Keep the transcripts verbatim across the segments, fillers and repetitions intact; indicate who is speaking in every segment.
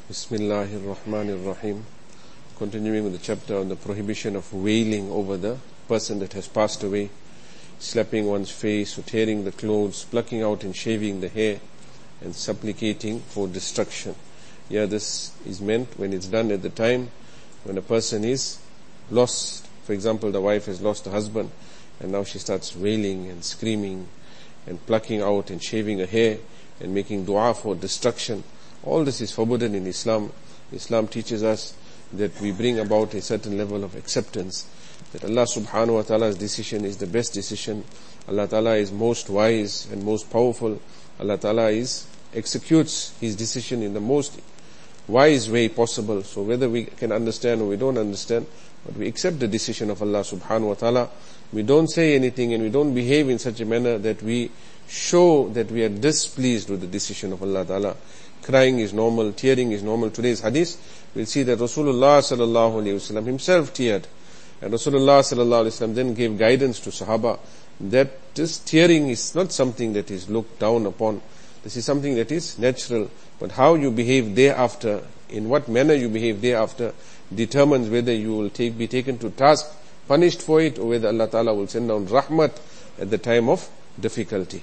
Speaker 1: Bismillahir Rahmanir Rahim. Continuing with the chapter on the prohibition of wailing over the person that has passed away, slapping one's face or tearing the clothes, plucking out and shaving the hair, and supplicating for destruction. Yeah, this is meant when it's done at the time when a person is lost. For example, the wife has lost her husband and now she starts wailing and screaming and plucking out and shaving her hair and making dua for destruction. All this is forbidden in Islam. Islam teaches us that we bring about a certain level of acceptance, that Allah subhanahu wa ta'ala's decision is the best decision. Allah ta'ala is most wise and most powerful. Allah ta'ala is executes His decision in the most wise way possible. So whether we can understand or we don't understand, but we accept the decision of Allah subhanahu wa ta'ala. We don't say anything and we don't behave in such a manner that we show that we are displeased with the decision of Allah ta'ala. Crying is normal, tearing is normal. Today's hadith, we'll see that Rasulullah sallallahu alayhi wasallam himself teared. And Rasulullah sallallahu alayhi wasallam then gave guidance to Sahaba that this tearing is not something that is looked down upon. This is something that is natural. But how you behave thereafter, in what manner you behave thereafter, determines whether you will take, be taken to task, punished for it, or whether Allah Ta'ala will send down rahmat at the time of difficulty.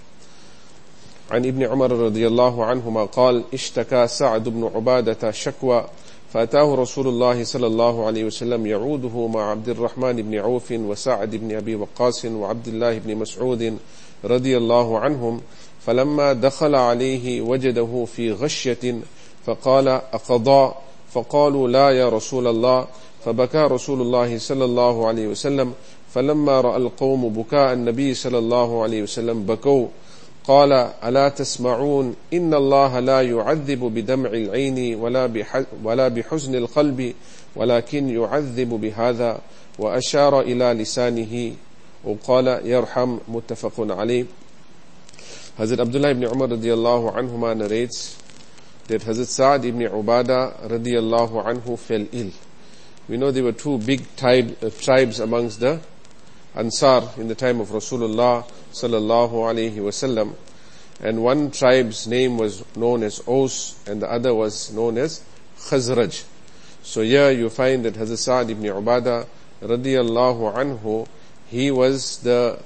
Speaker 1: عن ابن عمر رضي الله عنهما قال اشتكى سعد بن عبادة شكوى فأتاه رسول الله صلى الله عليه وسلم يعوده مع عبد الرحمن بن عوف وسعد بن أبي وقاص وعبد الله بن مسعود رضي الله عنهم فلما دخل عليه وجده في غشية فقال أقضى فقالوا لا يا رسول الله فبكى رسول الله صلى الله عليه وسلم فلما رأى القوم بكاء النبي صلى الله عليه وسلم بكوا قال ألا تسمعون إن الله لا يعذب بدمع العين ولا بحزن القلب ولكن يعذب بهذا وأشار إلى لسانه وقال يرحم متفق عليه. Hazrat Abdullah ibn Umar radiyallahu anhuma narrates that Hazrat Sa'd ibn Ubadah radiyallahu anhu fell ill. We know there were two big tribe, uh, tribes amongst the Ansar in the time of Rasulullah sallallahu alayhi wasallam, and one tribe's name was known as Aus and the other was known as Khazraj. So here you find that Hazrat Sa'd ibn Ubadah radiyallahu anhu, he was the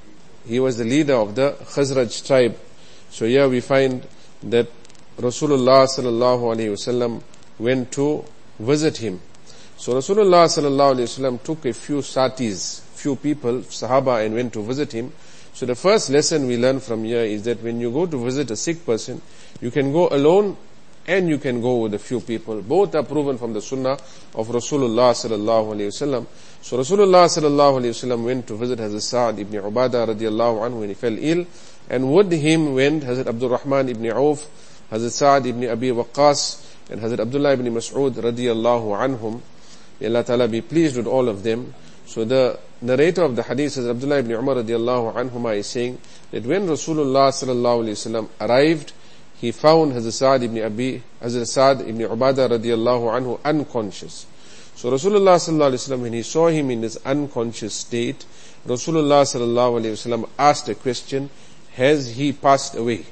Speaker 1: he was the leader of the Khazraj tribe. So here we find that Rasulullah sallallahu alayhi wasallam went to visit him. So Rasulullah sallallahu alayhi wasallam took a few satis, few people, Sahaba, and went to visit him. So the first lesson we learn from here is that when you go to visit a sick person, you can go alone and you can go with a few people. Both are proven from the sunnah of Rasulullah sallallahu alayhi wasallam. So Rasulullah sallallahu alayhi wasallam went to visit Hazrat Sa'd ibn Ubadah radiallahu anhu when he fell ill, and with him went Hazrat Abdul Rahman ibn Auf, Hazrat Sa'd ibn Abi Waqqas, and Hazrat Abdullah ibn Mas'ud radiallahu anhum. May Allah Ta'ala be pleased with all of them. So the narrator of the hadith, Hazrat Abdullah ibn Umar radiallahu anhuma, is saying that when Rasulullah sallallahu alayhi wasallam arrived, he found Hazrat Sa'd ibn Abi, Hazrat Sa'd ibn Ubadah radiallahu anhu unconscious. So Rasulullah sallallahu alayhi wasallam, when he saw him in his unconscious state, Rasulullah sallallahu alayhi wasallam asked a question: has he passed away?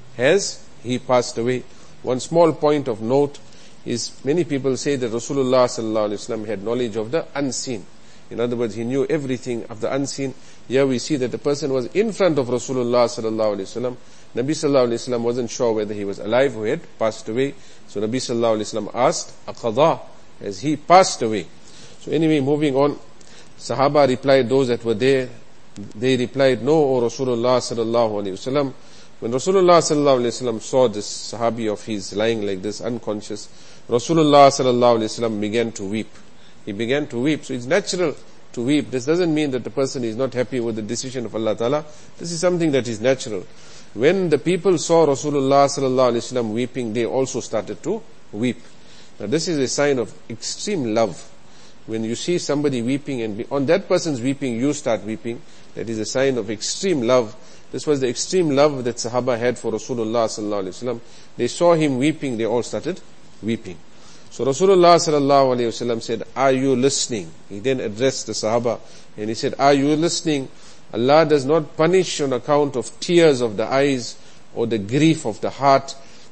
Speaker 1: Has he passed away? One small point of note is many people say that Rasulullah sallallahu alayhi wasallam had knowledge of the unseen. In other words, he knew everything of the unseen. Here we see that the person was in front of Rasulullah sallallahu alayhi wasallam. Nabi sallallahu alayhi wasallam wasn't sure whether he was alive or had passed away. So Nabi sallallahu alayhi wasallam asked, Aqada, has he passed away? So anyway, moving on, Sahaba replied, those that were there, they replied, no, O Rasulullah sallallahu alayhi wasallam. When Rasulullah sallallahu alayhi wasallam saw this Sahabi of his lying like this, unconscious, Rasulullah sallallahu alayhi wasallam began to weep. He began to weep. So it's natural to weep. This doesn't mean that the person is not happy with the decision of Allah Ta'ala. This is something that is natural. When the people saw Rasulullah sallallahu alayhi wasallam weeping, they also started to weep. Now this is a sign of extreme love. When you see somebody weeping and be, on that person's weeping, you start weeping, that is a sign of extreme love. This was the extreme love that Sahaba had for Rasulullah sallallahu alayhi wasallam. They saw him weeping, they all started weeping. So Rasulullah sallallahu alayhi wasallam said, are you listening? He then addressed the Sahaba and he said, are you listening? Allah does not punish on account of tears of the eyes or the grief of the heart,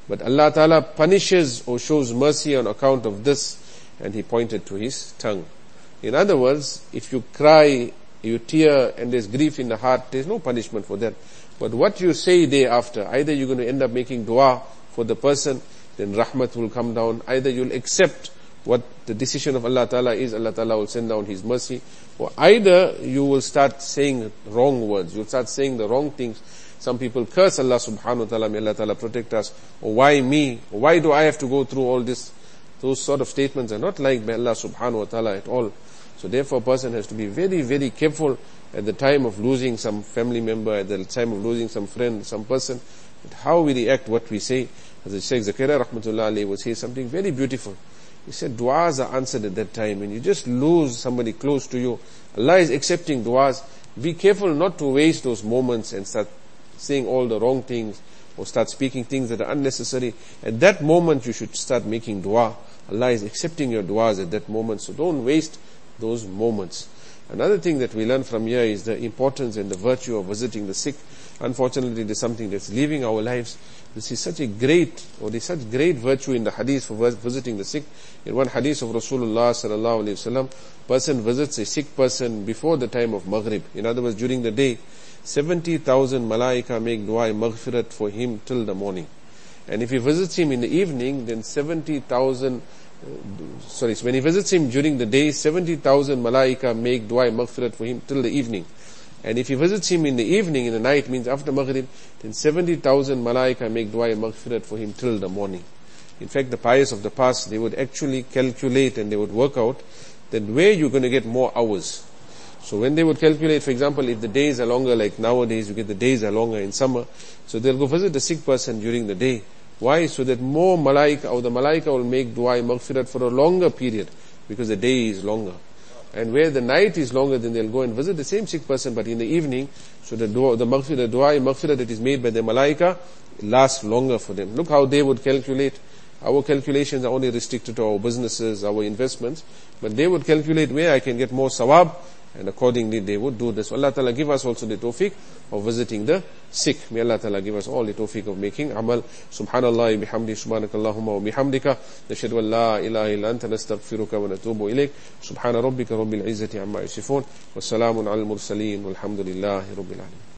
Speaker 1: But Allah Ta'ala punishes or shows mercy on account of this, and he pointed to his tongue. In other words, if you cry, you tear, and there's grief in the heart, there's no punishment for that. But what you say day after, either you're going to end up making dua for the person, then rahmat will come down. Either you'll accept what the decision of Allah Ta'ala is, Allah Ta'ala will send down his mercy. Or either you will start saying wrong words, you'll start saying the wrong things. Some people curse Allah subhanahu wa ta'ala, may Allah Ta'ala protect us. Or why me? Or why do I have to go through all this? Those sort of statements are not liked by Allah subhanahu wa ta'ala at all. So therefore a person has to be very, very careful at the time of losing some family member, at the time of losing some friend, some person, how we react, what we say. As Shaykh Zakaria rahmatullah alayhi would say something very beautiful. He said du'as are answered at that time. When you just lose somebody close to you, Allah is accepting du'as. Be careful not to waste those moments and start saying all the wrong things or start speaking things that are unnecessary. At that moment you should start making dua. Allah is accepting your du'as at that moment, so don't waste those moments. Another thing that we learn from here is the importance and the virtue of visiting the sick. Unfortunately, there's something that's leaving our lives. This is such a great, or there's such great virtue in the hadith for visiting the sick. In one hadith of Rasulullah sallallahu alaihi wasallam, person visits a sick person before the time of Maghrib. In other words, during the day, seventy thousand malaika make dua maghfirat for him till the morning. And if he visits him in the evening, then seventy thousand, uh, sorry, so when he visits him during the day, seventy thousand malaika make dua maghfirat for him till the evening. And if he visits him in the evening, in the night, means after Maghrib, then seventy thousand malaika make dua maghfirat for him till the morning. In fact, the pious of the past, they would actually calculate and they would work out that where you're going to get more hours. So when they would calculate, for example, if the days are longer, like nowadays, you get the days are longer in summer, so they'll go visit the sick person during the day. Why? So that more malaika, or the malaika will make dua maghfirat for a longer period, because the day is longer. And where the night is longer, then they'll go and visit the same sick person, but in the evening, so the dua, the maghfirat, the dua maghfirat that is made by the malaika lasts longer for them. Look how they would calculate. Our calculations are only restricted to our businesses, our investments, but they would calculate where I can get more sawab, and accordingly they would do this. Allah Ta'ala give us also the tawfiq of visiting the sick. May Allah Ta'ala give us all the tawfiq of making amal. Subhanallah bihamdi, subhanakallahumma wa bihamdika, nashhadu an la ilaha illa anta, nastaghfiruka wa natubu ilayk. Subhana rabbika rabbil izzati amma yasifun, wa salamun alal mursaleen, walhamdulillahi rabbil alamin.